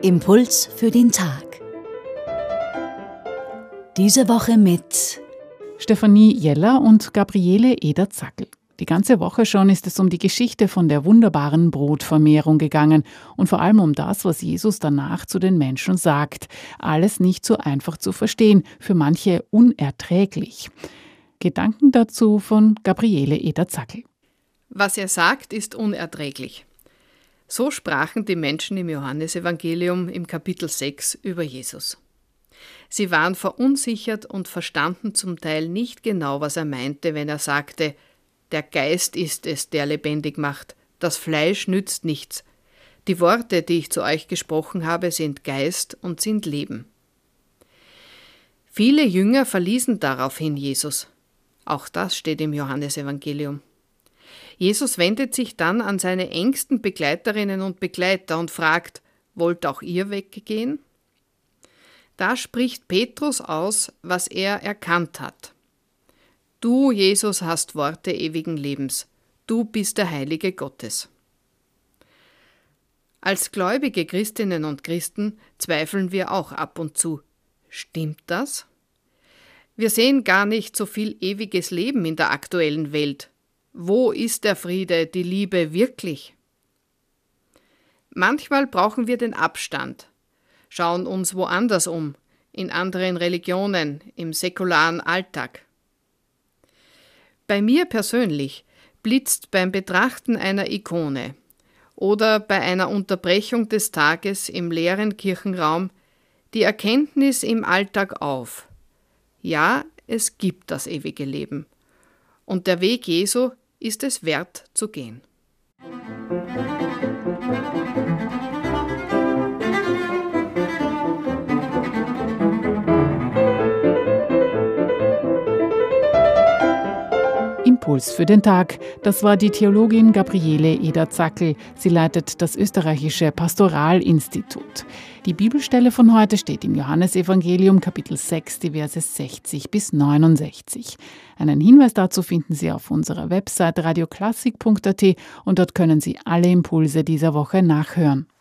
Impuls für den Tag. Diese Woche mit Stefanie Jeller und Gabriele Eder-Zackel. Die ganze Woche schon ist es um die Geschichte von der wunderbaren Brotvermehrung gegangen und vor allem um das, was Jesus danach zu den Menschen sagt. Alles nicht so einfach zu verstehen, für manche unerträglich. Gedanken dazu von Gabriele Eder-Zackel. Was er sagt, ist unerträglich. So sprachen die Menschen im Johannesevangelium im Kapitel 6 über Jesus. Sie waren verunsichert und verstanden zum Teil nicht genau, was er meinte, wenn er sagte: Der Geist ist es, der lebendig macht, das Fleisch nützt nichts. Die Worte, die ich zu euch gesprochen habe, sind Geist und sind Leben. Viele Jünger verließen daraufhin Jesus. Auch das steht im Johannesevangelium. Jesus wendet sich dann an seine engsten Begleiterinnen und Begleiter und fragt: Wollt auch ihr weggehen? Da spricht Petrus aus, was er erkannt hat. Du, Jesus, hast Worte ewigen Lebens. Du bist der Heilige Gottes. Als gläubige Christinnen und Christen zweifeln wir auch ab und zu. Stimmt das? Wir sehen gar nicht so viel ewiges Leben in der aktuellen Welt. Wo ist der Friede, die Liebe wirklich? Manchmal brauchen wir den Abstand, schauen uns woanders um, in anderen Religionen, im säkularen Alltag. Bei mir persönlich blitzt beim Betrachten einer Ikone oder bei einer Unterbrechung des Tages im leeren Kirchenraum die Erkenntnis im Alltag auf: Ja, es gibt das ewige Leben. Und der Weg Jesu ist es wert zu gehen. Impuls für den Tag. Das war die Theologin Gabriele Eder-Zackel. Sie leitet das österreichische Pastoralinstitut. Die Bibelstelle von heute steht im Johannesevangelium Kapitel 6, die Verse 60 bis 69. Einen Hinweis dazu finden Sie auf unserer Website radioklassik.at und dort können Sie alle Impulse dieser Woche nachhören.